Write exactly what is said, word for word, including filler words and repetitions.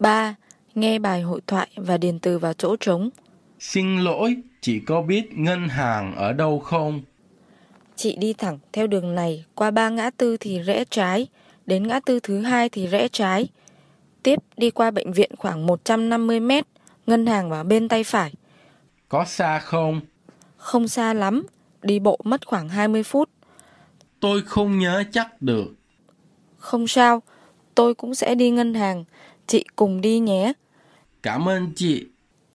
ba. Nghe bài hội thoại và điền từ vào chỗ trống. Xin lỗi, chị có biết ngân hàng ở đâu không? Chị đi thẳng theo đường này, qua ba ngã tư thì rẽ trái, đến ngã tư thứ hai thì rẽ trái. Tiếp đi qua bệnh viện khoảng một trăm năm mươi mét, ngân hàng vào bên tay phải. Có xa không? Không xa lắm, đi bộ mất khoảng hai mươi phút. Tôi không nhớ chắc được. Không sao, tôi cũng sẽ đi ngân hàng, chị cùng đi nhé. Cảm ơn chị.